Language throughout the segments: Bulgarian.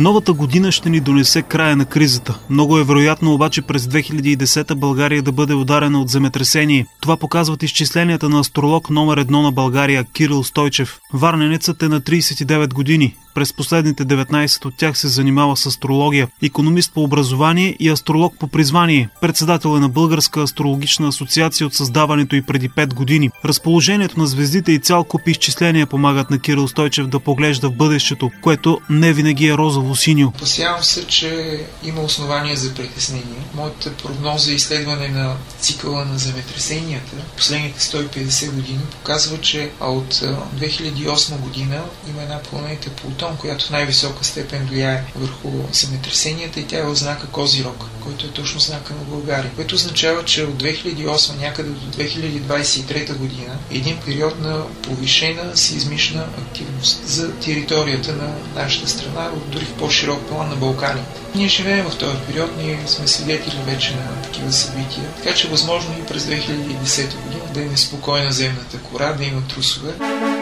Новата година ще ни донесе края на кризата. Много е вероятно обаче през 2010 България да бъде ударена от земетресение. Това показват изчисленията на астролог номер 1 на България Кирил Стойчев. Варненецът е на 39 години. През последните 19 от тях се занимава с астрология. Икономист по образование и астролог по призвание. Председател е на Българска астрологична асоциация от създаването й преди 5 години. Разположението на звездите и цял куп изчисления помагат на Кирил Стойчев да поглежда в бъдещето, което не винаги е розово-синьо. Опасявам се, че има основания за притеснение. Моята прогноза и изследване на цикъла на земетресенията последните 150 години показва, че от 2008 година има една планета Плутон, която в най-висока степен влияе върху земетресенията и тя е в знака Козирог, който е точно знака на България. Което означава, че от 2008 някъде до 2023 година е един период на повишена сеизмична активност за територията на нашата страна, дори в по-широк план на Балканите. Ние живеем в този период, ние сме свидетели вече на такива събития, така че възможно и през 2010 година да е неспокойна земната кора, да има трусове.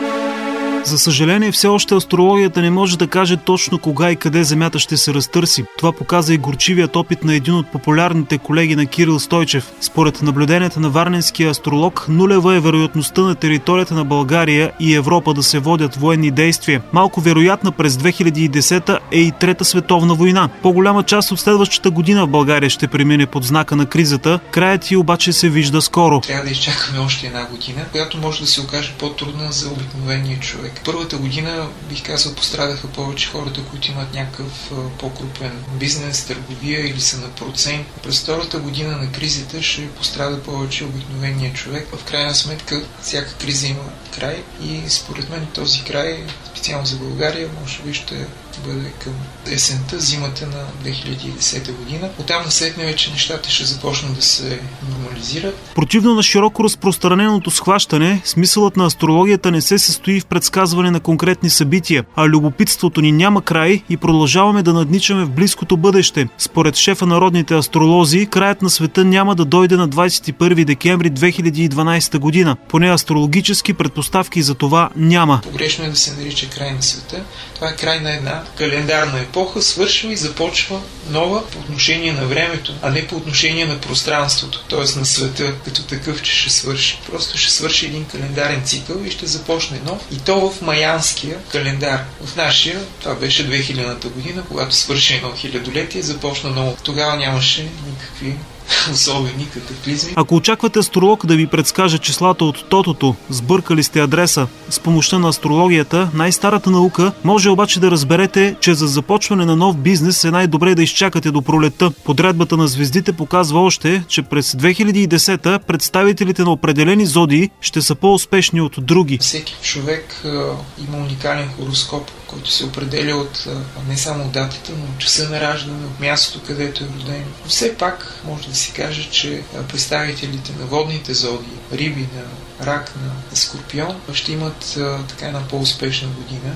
За съжаление, все още астрологията не може да каже точно кога и къде Земята ще се разтърси. Това показа и горчивият опит на един от популярните колеги на Кирил Стойчев. Според наблюденията на варненския астролог, нулева е вероятността на територията на България и Европа да се водят военни действия. Малко вероятна през 2010 е и Трета световна война. По-голяма част от следващата година в България ще премине под знака на кризата. Краят й обаче се вижда скоро. Трябва да изчакаме още една година, която може да се окаже по-трудна за обикновения човек. Първата година, бих казал, пострадаха повече хората, които имат някакъв по-крупен бизнес, търговия или са на процент. През втората година на кризата ще пострада повече обикновения човек. В крайна сметка, всяка криза има край и според мен този край, специално за България, може би ще бъде към есента, зимата на 2010 година. Оттам насетне вече нещата ще започнат да се нормализират. Противно на широко разпространеното схващане, смисълът на астрологията не се състои в предсказване на конкретни събития, а любопитството ни няма край и продължаваме да надничаме в близкото бъдеще. Според шефа на родните астролози, краят на света няма да дойде на 21 декември 2012 година. Поне астрологически предпоставки за това няма. Погрешно е да се нарича край на света. Това е край на една календарна епоха, свършва и започва нова по отношение на времето, а не по отношение на пространството, т.е. на света като такъв, че ще свърши. Просто ще свърши един календарен цикъл и ще започне нов. И то в майянския календар. В нашия, това беше 2000-та година, когато свърши едно хилядолетие, започна ново. Тогава нямаше никакви особени катаклизми. Ако очаквате астролог да ви предскаже числата от тотото, сбъркали сте адреса. С помощта на астрологията, най-старата наука, може обаче да разберете, че за започване на нов бизнес е най-добре да изчакате до пролетта. Подредбата на звездите показва още, че през 2010 представителите на определени зодии ще са по-успешни от други. Всеки човек има уникален хороскоп, който се определя от не само датата, но часа на раждане, от мястото, където е роден. Но все пак може да се каже, че представителите на водните зодии, риби, на рак, на скорпион, ще имат така една по-успешна година.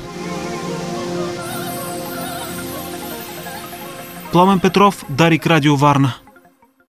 Пламен Петров, Дарик Радио Варна.